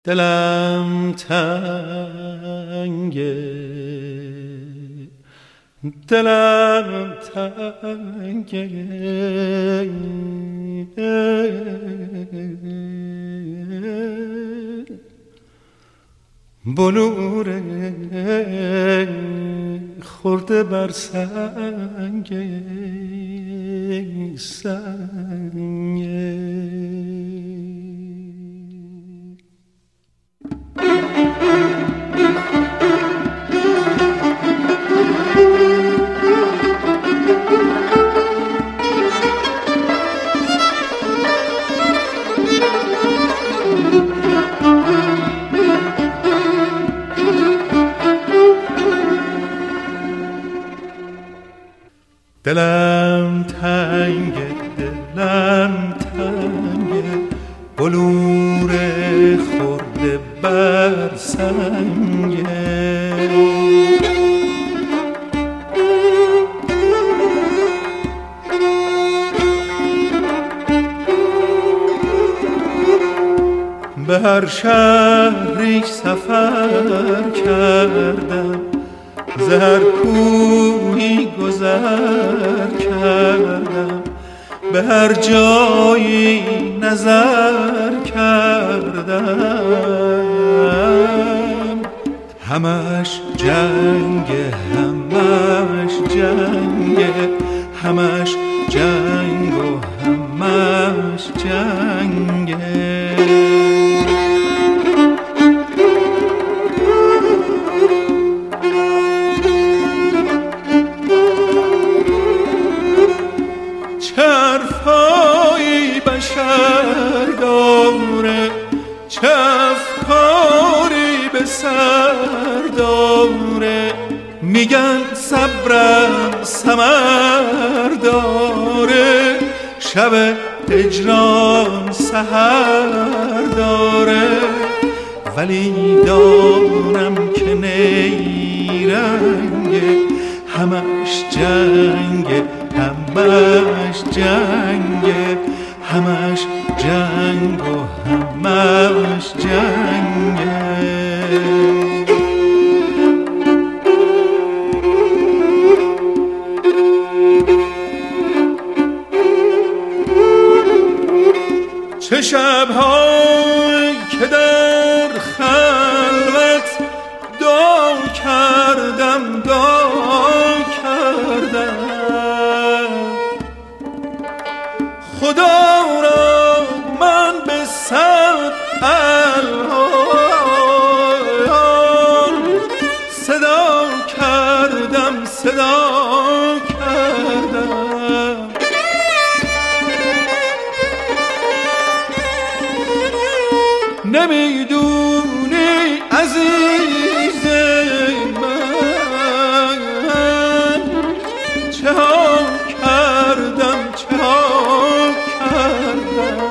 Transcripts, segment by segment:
دلم تنگه، دلم تنگه، بلور خورده بر سنگ سنگ. دلم تنگه، دلم تنگه، بلور خورده بر سنگه. به هر شهری سفر کردم، ز هر کوهی گذر کردم، به هر جایی نظر کردم. همش جنگ، همش جنگ، همش جنگ و همش جنگ. چرفایی بشر داره، چه افکاری به سر داره، میگن صبرم ثمر داره، شب هجران سحر داره. ولی دانم که نیرنگه، همش جنگه، همش جنگه، همش جنگ و همش جنگه. چه شب‌هایی که در خلوت دعا کردم، دعا کردم، خدا را من به صد الحان صدا کردم، صدا کردم. نمیدونی عزیز من چه ها کردم، چه ها کردم.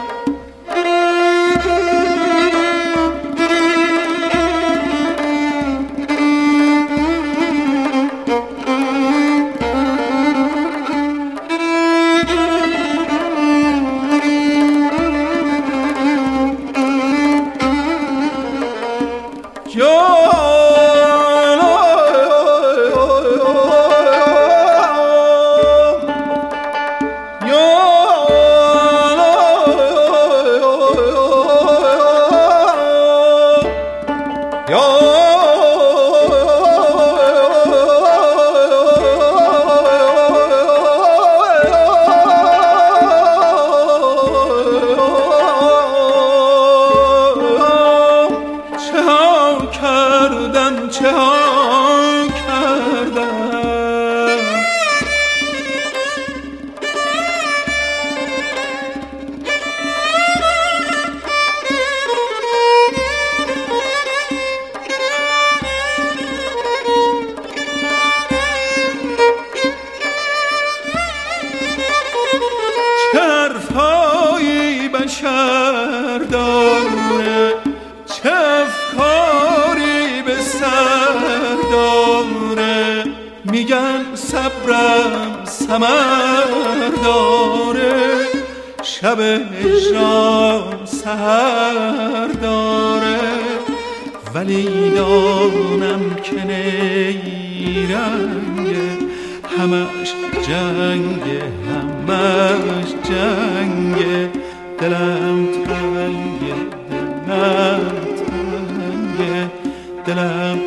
چه ها کردم. چرفایی بشر داره، چه افکاری به سر داره، میگن صبرم ثمر داره، شب هجران سحر داره. ولی دانم که نیرنگه، همش جنگه همش جنگه، دلم تنگه دلم تنگه، دلم